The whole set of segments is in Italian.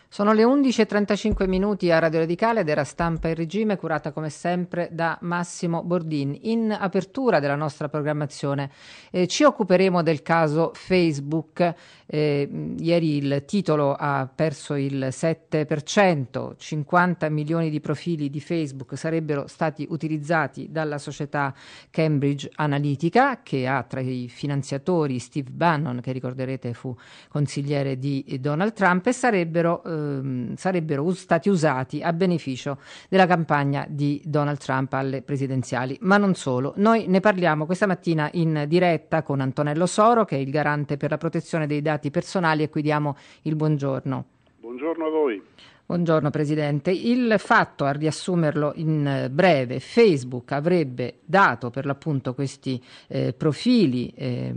Sono le 11:35 minuti a Radio Radicale ed era Stampa in regime, curata come sempre da Massimo Bordin. In apertura della nostra programmazione ci occuperemo del caso Facebook. Ieri il titolo ha perso il 7%, 50 milioni di profili di Facebook sarebbero stati utilizzati dalla società Cambridge Analytica, che ha tra i finanziatori Steve Bannon, che ricorderete fu consigliere di Donald Trump, e sarebbero stati usati a beneficio della campagna di Donald Trump alle presidenziali. Ma non solo. Noi ne parliamo questa mattina in diretta con Antonello Soro, che è il garante per la protezione dei dati personali, e qui diamo il buongiorno. Buongiorno a voi. Buongiorno Presidente. Il fatto, a riassumerlo in breve, Facebook avrebbe dato per l'appunto questi profili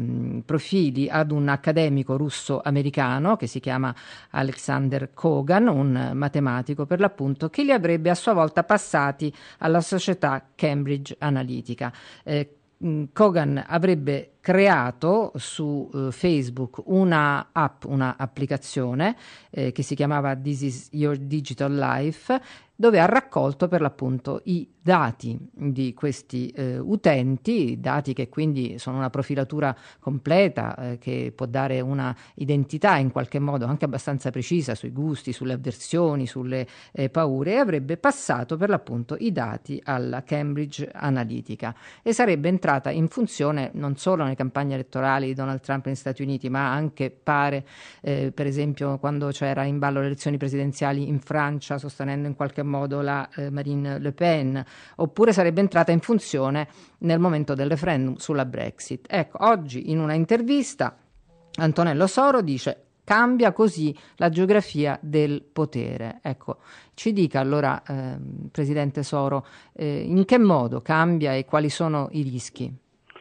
ad un accademico russo-americano che si chiama Alexander Kogan, un matematico per l'appunto, che li avrebbe a sua volta passati alla società Cambridge Analytica. Kogan avrebbe creato su Facebook una applicazione che si chiamava This is Your Digital Life, dove ha raccolto per l'appunto i dati di questi utenti, dati che quindi sono una profilatura completa che può dare una identità in qualche modo anche abbastanza precisa sui gusti, sulle avversioni, sulle paure, e avrebbe passato per l'appunto i dati alla Cambridge Analytica e sarebbe entrata in funzione non solo nelle campagne elettorali di Donald Trump negli Stati Uniti, ma anche per esempio quando c'era in ballo le elezioni presidenziali in Francia, sostenendo in qualche modo la Marine Le Pen, oppure sarebbe entrata in funzione nel momento del referendum sulla Brexit. Ecco, oggi in una intervista Antonello Soro dice: cambia così la geografia del potere. Ecco, ci dica allora, Presidente Soro, in che modo cambia e quali sono i rischi?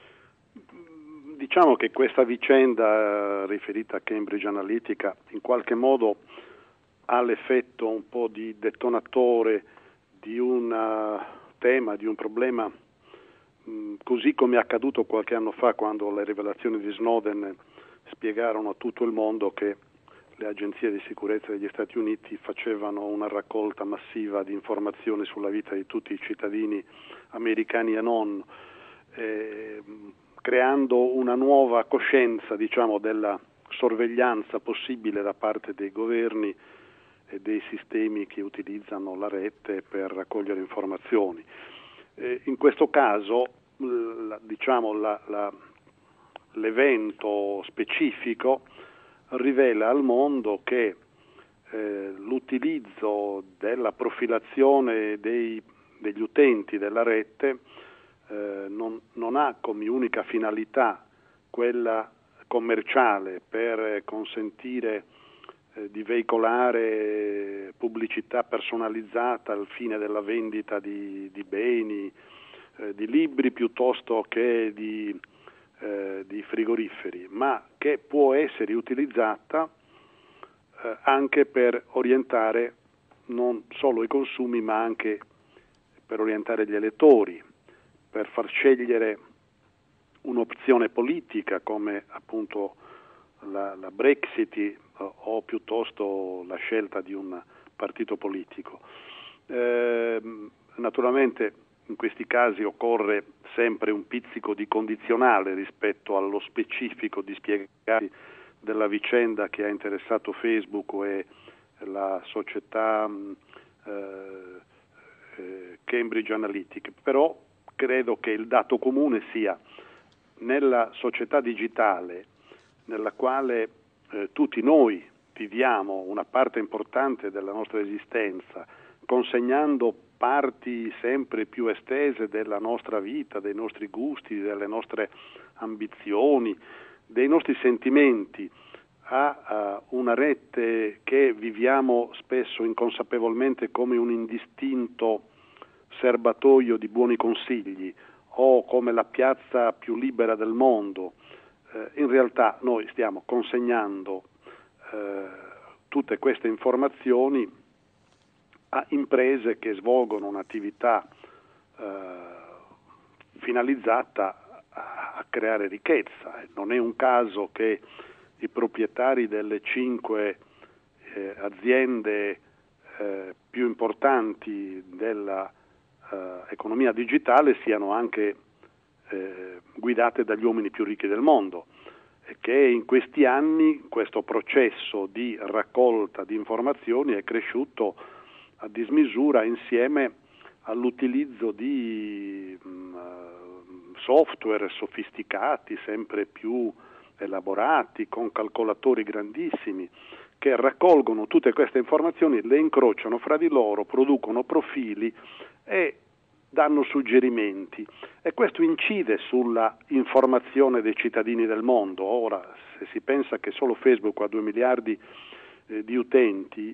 Diciamo che questa vicenda riferita a Cambridge Analytica in qualche modo ha l'effetto un po' di detonatore di un tema, di un problema, così come è accaduto qualche anno fa quando le rivelazioni di Snowden spiegarono a tutto il mondo che le agenzie di sicurezza degli Stati Uniti facevano una raccolta massiva di informazioni sulla vita di tutti i cittadini americani e non, creando una nuova coscienza, diciamo, della sorveglianza possibile da parte dei governi e dei sistemi che utilizzano la rete per raccogliere informazioni. In questo caso, l'evento specifico rivela al mondo che l'utilizzo della profilazione degli utenti della rete non ha come unica finalità quella commerciale per consentire di veicolare pubblicità personalizzata al fine della vendita di beni, di libri piuttosto che di frigoriferi, ma che può essere utilizzata anche per orientare non solo i consumi, ma anche per orientare gli elettori, per far scegliere un'opzione politica come appunto la Brexit o piuttosto la scelta di un partito politico. Naturalmente in questi casi occorre sempre un pizzico di condizionale rispetto allo specifico di spiegare della vicenda che ha interessato Facebook e la società Cambridge Analytica, però credo che il dato comune sia nella società digitale nella quale tutti noi viviamo una parte importante della nostra esistenza, consegnando parti sempre più estese della nostra vita, dei nostri gusti, delle nostre ambizioni, dei nostri sentimenti a una rete che viviamo spesso inconsapevolmente come un indistinto serbatoio di buoni consigli o come la piazza più libera del mondo. In realtà noi stiamo consegnando tutte queste informazioni a imprese che svolgono un'attività finalizzata a creare ricchezza. Non è un caso che i proprietari delle 5 aziende più importanti della economia digitale siano anche guidate dagli uomini più ricchi del mondo, e che in questi anni questo processo di raccolta di informazioni è cresciuto a dismisura insieme all'utilizzo di software sofisticati, sempre più elaborati, con calcolatori grandissimi, che raccolgono tutte queste informazioni, le incrociano fra di loro, producono profili e danno suggerimenti, e questo incide sulla informazione dei cittadini del mondo. Ora, se si pensa che solo Facebook ha 2 miliardi di utenti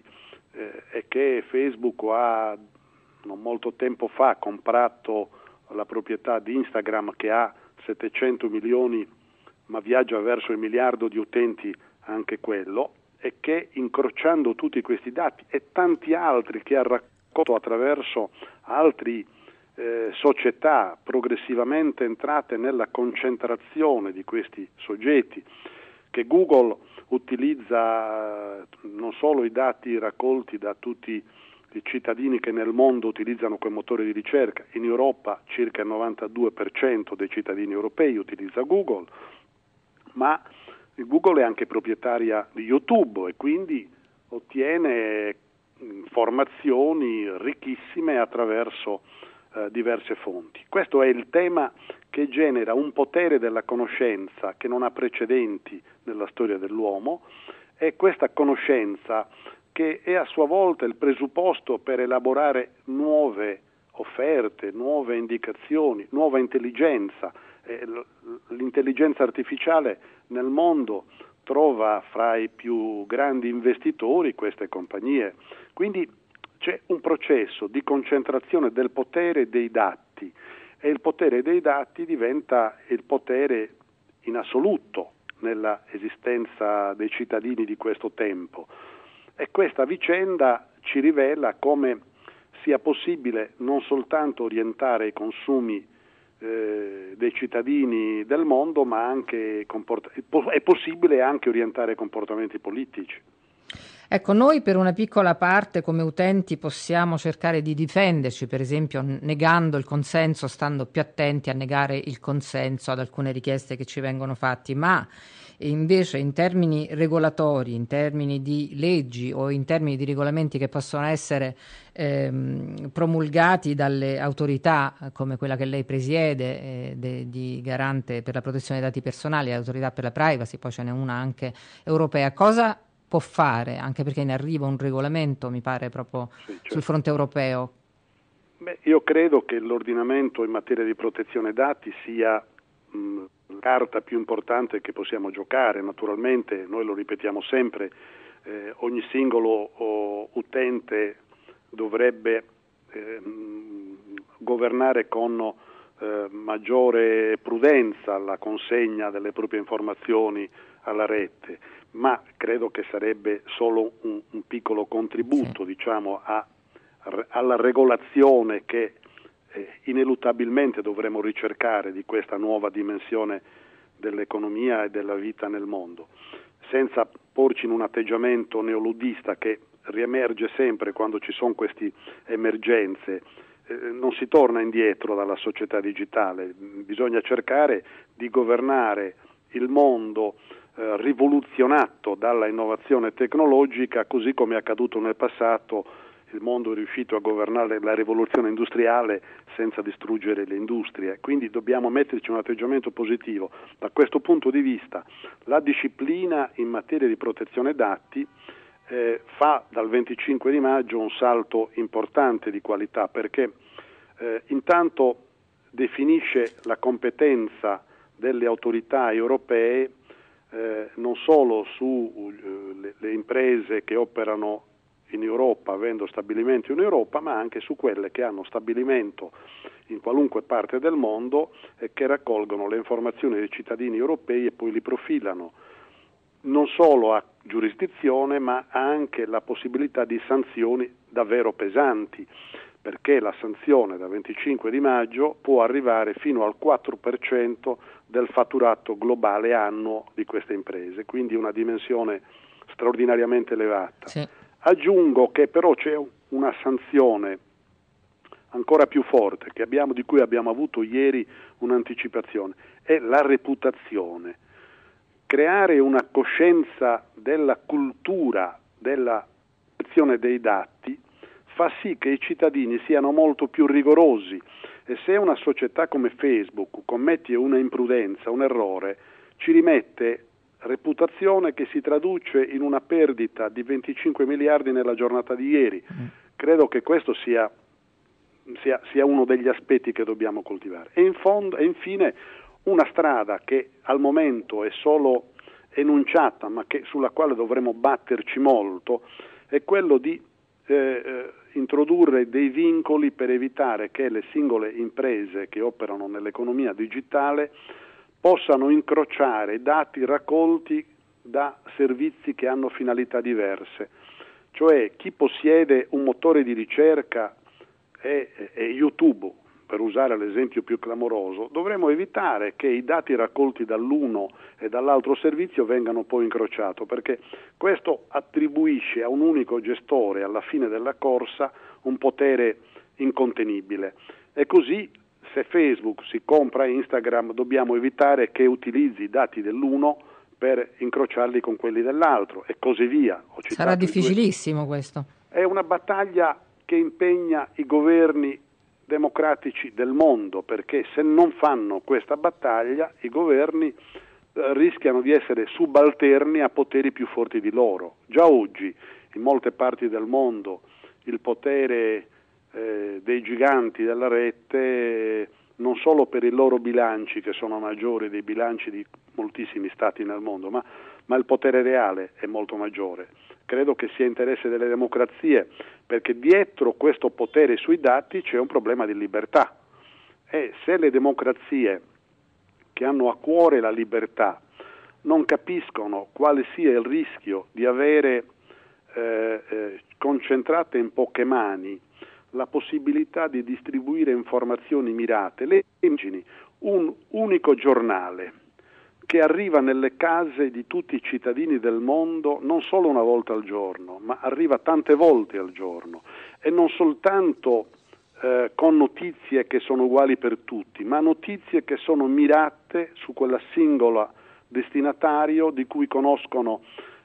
e che Facebook ha non molto tempo fa comprato la proprietà di Instagram, che ha 700 milioni ma viaggia verso il miliardo di utenti anche quello, e che incrociando tutti questi dati e tanti altri che ha raccolto attraverso altri società progressivamente entrate nella concentrazione di questi soggetti, che Google utilizza non solo i dati raccolti da tutti i cittadini che nel mondo utilizzano quel motore di ricerca. In Europa circa il 92% dei cittadini europei utilizza Google, ma Google è anche proprietaria di YouTube e quindi ottiene informazioni ricchissime attraverso diverse fonti. Questo è il tema che genera un potere della conoscenza che non ha precedenti nella storia dell'uomo, e questa conoscenza che è a sua volta il presupposto per elaborare nuove offerte, nuove indicazioni, nuova intelligenza. L'intelligenza artificiale nel mondo trova fra i più grandi investitori queste compagnie, quindi c'è un processo di concentrazione del potere dei dati, e il potere dei dati diventa il potere in assoluto nella esistenza dei cittadini di questo tempo, e questa vicenda ci rivela come sia possibile non soltanto orientare i consumi dei cittadini del mondo, ma anche è possibile anche orientare i comportamenti politici. Ecco, noi per una piccola parte come utenti possiamo cercare di difenderci, per esempio negando il consenso, stando più attenti a negare il consenso ad alcune richieste che ci vengono fatti, ma invece in termini regolatori, in termini di leggi o in termini di regolamenti che possono essere promulgati dalle autorità come quella che lei presiede, di garante per la protezione dei dati personali, l'autorità per la privacy, poi ce n'è una anche europea, cosa può fare, anche perché in arrivo un regolamento, mi pare, proprio sul fronte europeo? Beh, io credo che l'ordinamento in materia di protezione dati sia la carta più importante che possiamo giocare. Naturalmente, noi lo ripetiamo sempre, ogni singolo utente dovrebbe governare con maggiore prudenza la consegna delle proprie informazioni alla rete, ma credo che sarebbe solo un piccolo contributo, diciamo, alla regolazione che ineluttabilmente dovremo ricercare di questa nuova dimensione dell'economia e della vita nel mondo, senza porci in un atteggiamento neoludista che riemerge sempre quando ci sono queste emergenze. Non si torna indietro dalla società digitale, bisogna cercare di governare il mondo rivoluzionato dalla innovazione tecnologica, così come è accaduto nel passato. Il mondo è riuscito a governare la rivoluzione industriale senza distruggere le industrie, quindi dobbiamo metterci un atteggiamento positivo. Da questo punto di vista la disciplina in materia di protezione dati fa dal 25 di maggio un salto importante di qualità, perché intanto definisce la competenza delle autorità europee non solo sulle imprese che operano in Europa, avendo stabilimento in Europa, ma anche su quelle che hanno stabilimento in qualunque parte del mondo e che raccolgono le informazioni dei cittadini europei e poi li profilano. Non solo a giurisdizione, ma anche la possibilità di sanzioni davvero pesanti, perché la sanzione da 25 di maggio può arrivare fino al 4% del fatturato globale annuo di queste imprese, quindi una dimensione straordinariamente elevata. Sì. Aggiungo che però c'è una sanzione ancora più forte di cui abbiamo avuto ieri un'anticipazione, è la reputazione. Creare una coscienza della cultura della protezione dei dati fa sì che i cittadini siano molto più rigorosi, e se una società come Facebook commette una imprudenza, un errore, ci rimette reputazione che si traduce in una perdita di 25 miliardi nella giornata di ieri. Credo che questo sia uno degli aspetti che dobbiamo coltivare. E infine una strada che al momento è solo enunciata, ma sulla quale dovremo batterci molto, è quello di introdurre dei vincoli per evitare che le singole imprese che operano nell'economia digitale possano incrociare dati raccolti da servizi che hanno finalità diverse. Cioè chi possiede un motore di ricerca e YouTube, per usare l'esempio più clamoroso, dovremmo evitare che i dati raccolti dall'uno e dall'altro servizio vengano poi incrociati, perché questo attribuisce a un unico gestore alla fine della corsa un potere incontenibile. E così, se Facebook si compra Instagram, dobbiamo evitare che utilizzi i dati dell'uno per incrociarli con quelli dell'altro, e così via. Sarà difficilissimo questo. È una battaglia che impegna i governi democratici del mondo, perché se non fanno questa battaglia i governi rischiano di essere subalterni a poteri più forti di loro. Già oggi in molte parti del mondo il potere dei giganti della rete, non solo per i loro bilanci che sono maggiori dei bilanci di moltissimi stati nel mondo, ma il potere reale è molto maggiore. Credo che sia interesse delle democrazie, perché dietro questo potere sui dati c'è un problema di libertà, e se le democrazie che hanno a cuore la libertà non capiscono quale sia il rischio di avere concentrate in poche mani la possibilità di distribuire informazioni mirate, le immagini, un unico giornale che arriva nelle case di tutti i cittadini del mondo non solo una volta al giorno, ma arriva tante volte al giorno, e non soltanto con notizie che sono uguali per tutti, ma notizie che sono mirate su quella singola destinatario, di cui conoscono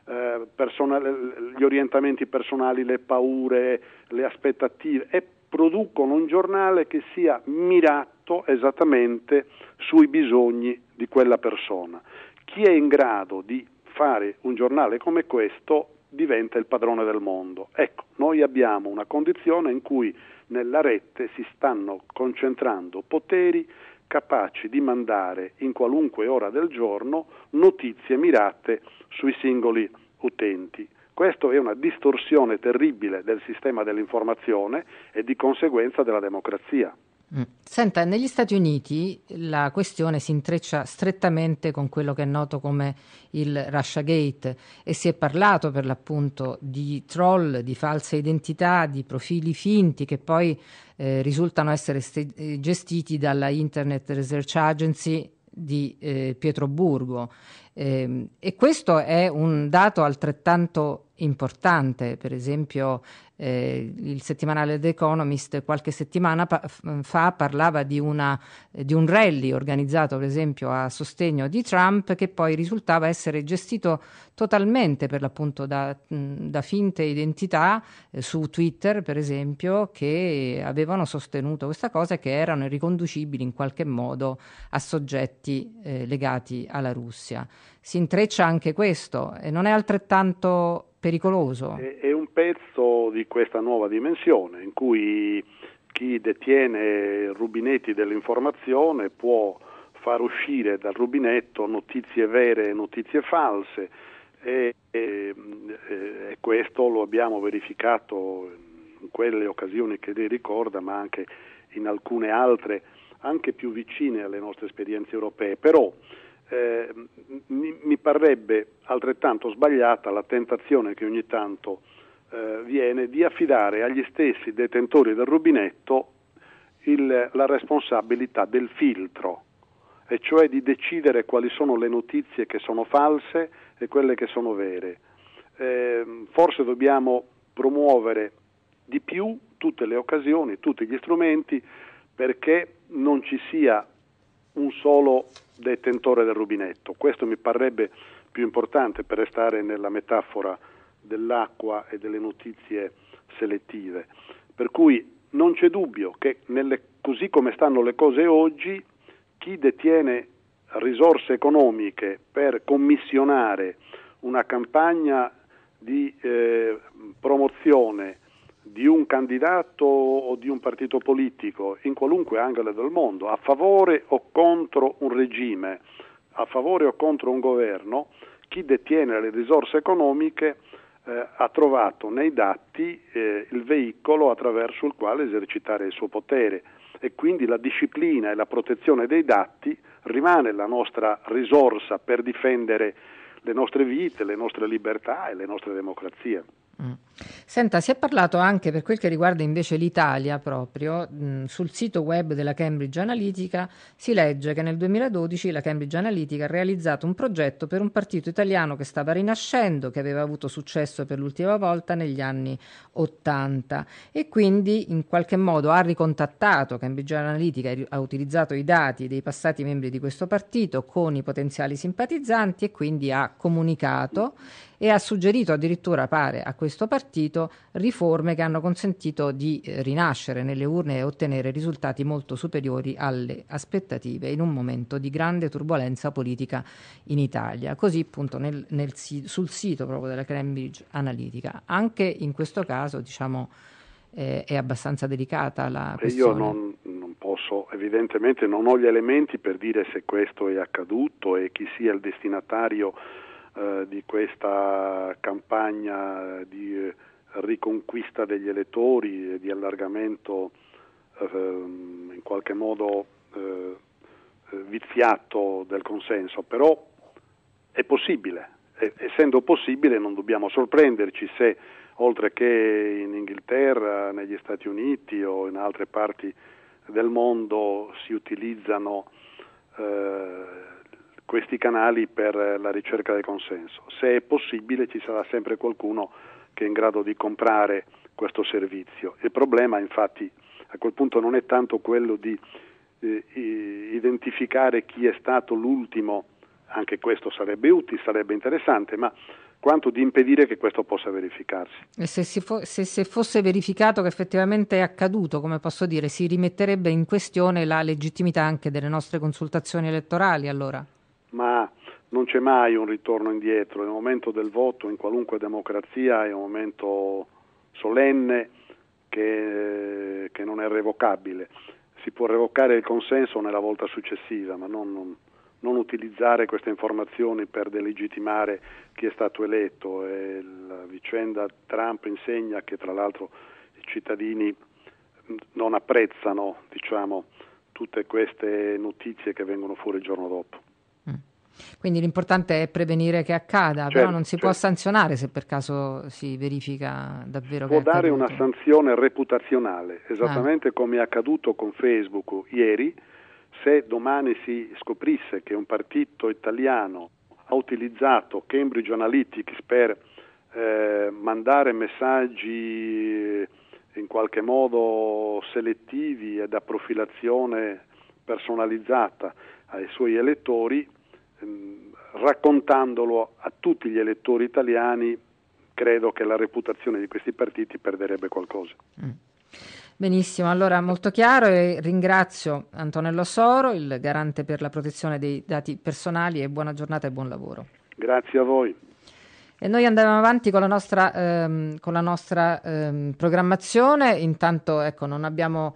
gli orientamenti personali, le paure, le aspettative, e producono un giornale che sia mirato esattamente sui bisogni di quella persona. Chi è in grado di fare un giornale come questo diventa il padrone del mondo. Ecco, noi abbiamo una condizione in cui nella rete si stanno concentrando poteri capaci di mandare in qualunque ora del giorno notizie mirate sui singoli utenti. Questo è una distorsione terribile del sistema dell'informazione e di conseguenza della democrazia. Senta, negli Stati Uniti la questione si intreccia strettamente con quello che è noto come il Russiagate, e si è parlato per l'appunto di troll, di false identità, di profili finti che poi risultano essere gestiti dalla Internet Research Agency di Pietroburgo. E questo è un dato altrettanto importante. Per esempio il settimanale The Economist qualche settimana fa parlava di un rally organizzato per esempio a sostegno di Trump, che poi risultava essere gestito totalmente per l'appunto da finte identità su Twitter, per esempio, che avevano sostenuto questa cosa e che erano riconducibili in qualche modo a soggetti legati alla Russia. Si intreccia anche questo, e non è altrettanto pericoloso? È un pezzo di questa nuova dimensione in cui chi detiene rubinetti dell'informazione può far uscire dal rubinetto notizie vere e notizie false, e questo lo abbiamo verificato in quelle occasioni che lei ricorda, ma anche in alcune altre, anche più vicine alle nostre esperienze europee. Però mi parrebbe altrettanto sbagliata la tentazione che ogni tanto viene di affidare agli stessi detentori del rubinetto la responsabilità del filtro, e cioè di decidere quali sono le notizie che sono false e quelle che sono vere. forse dobbiamo promuovere di più tutte le occasioni, tutti gli strumenti, perché non ci sia un solo detentore del rubinetto. Questo mi parrebbe più importante, per restare nella metafora dell'acqua e delle notizie selettive. Per cui non c'è dubbio che così come stanno le cose oggi, chi detiene risorse economiche per commissionare una campagna di promozione di un candidato o di un partito politico in qualunque angolo del mondo, a favore o contro un regime, a favore o contro un governo, chi detiene le risorse economiche ha trovato nei dati il veicolo attraverso il quale esercitare il suo potere, e quindi la disciplina e la protezione dei dati rimane la nostra risorsa per difendere le nostre vite, le nostre libertà e le nostre democrazie. Senta, si è parlato anche, per quel che riguarda invece l'Italia proprio, sul sito web della Cambridge Analytica si legge che nel 2012 la Cambridge Analytica ha realizzato un progetto per un partito italiano che stava rinascendo, che aveva avuto successo per l'ultima volta negli anni 80, e quindi in qualche modo ha ricontattato Cambridge Analytica, ha utilizzato i dati dei passati membri di questo partito con i potenziali simpatizzanti e quindi ha comunicato e ha suggerito addirittura, pare, a questo partito riforme che hanno consentito di rinascere nelle urne e ottenere risultati molto superiori alle aspettative in un momento di grande turbolenza politica in Italia. Così appunto sul sito proprio della Cambridge Analytica. Anche in questo caso, diciamo, è abbastanza delicata la questione. Io non posso, evidentemente non ho gli elementi per dire se questo è accaduto e chi sia il destinatario di questa campagna di riconquista degli elettori e di allargamento in qualche modo viziato del consenso, però è possibile. Essendo possibile non dobbiamo sorprenderci se, oltre che in Inghilterra, negli Stati Uniti o in altre parti del mondo, si utilizzano questi canali per la ricerca del consenso. Se è possibile ci sarà sempre qualcuno che è in grado di comprare questo servizio. Il problema infatti a quel punto non è tanto quello di identificare chi è stato l'ultimo, anche questo sarebbe utile, sarebbe interessante, ma quanto di impedire che questo possa verificarsi. E se fosse verificato che effettivamente è accaduto, come posso dire, si rimetterebbe in questione la legittimità anche delle nostre consultazioni elettorali, allora? Ma non c'è mai un ritorno indietro. Il momento del voto in qualunque democrazia è un momento solenne che non è revocabile. Si può revocare il consenso nella volta successiva, ma non utilizzare queste informazioni per delegittimare chi è stato eletto. E la vicenda Trump insegna che tra l'altro i cittadini non apprezzano, diciamo, tutte queste notizie che vengono fuori il giorno dopo. Quindi l'importante è prevenire che accada, certo, però non si può sanzionare se per caso si verifica davvero che è accaduto. Può dare una sanzione reputazionale, esattamente come è accaduto con Facebook ieri. Se domani si scoprisse che un partito italiano ha utilizzato Cambridge Analytics per mandare messaggi in qualche modo selettivi e da profilazione personalizzata ai suoi elettori, raccontandolo a tutti gli elettori italiani, credo che la reputazione di questi partiti perderebbe qualcosa. Benissimo, allora molto chiaro, e ringrazio Antonello Soro, il garante per la protezione dei dati personali, e buona giornata e buon lavoro. Grazie a voi. E noi andiamo avanti con la nostra programmazione. Intanto ecco, non abbiamo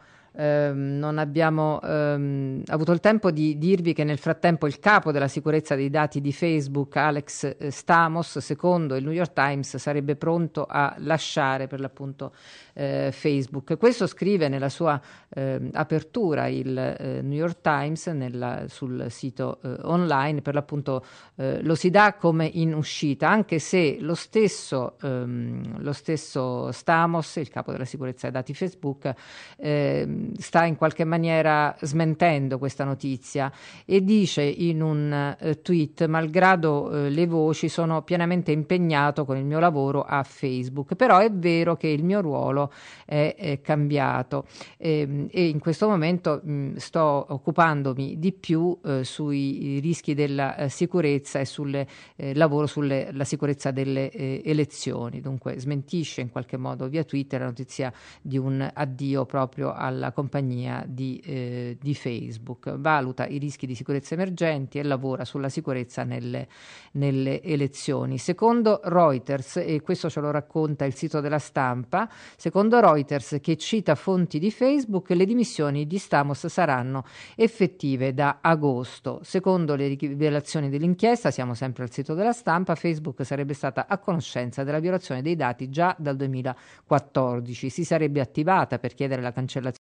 avuto il tempo di dirvi che nel frattempo il capo della sicurezza dei dati di Facebook, Alex Stamos, secondo il New York Times sarebbe pronto a lasciare per l'appunto Facebook. Questo scrive nella sua apertura il New York Times sul sito online. Per l'appunto lo si dà come in uscita, anche se lo stesso Stamos, il capo della sicurezza dei dati Facebook, sta in qualche maniera smentendo questa notizia e dice in un tweet: malgrado le voci, sono pienamente impegnato con il mio lavoro a Facebook, però è vero che il mio ruolo è cambiato e in questo momento sto occupandomi di più sui rischi della sicurezza e sul lavoro sulla sicurezza delle elezioni. Dunque smentisce in qualche modo via Twitter la notizia di un addio proprio alla compagnia di Facebook. Valuta i rischi di sicurezza emergenti e lavora sulla sicurezza nelle elezioni. Secondo Reuters, e questo ce lo racconta il sito della Stampa, secondo Reuters, che cita fonti di Facebook, le dimissioni di Stamos saranno effettive da agosto. Secondo le rivelazioni dell'inchiesta, siamo sempre al sito della Stampa, Facebook sarebbe stata a conoscenza della violazione dei dati già dal 2014. Si sarebbe attivata per chiedere la cancellazione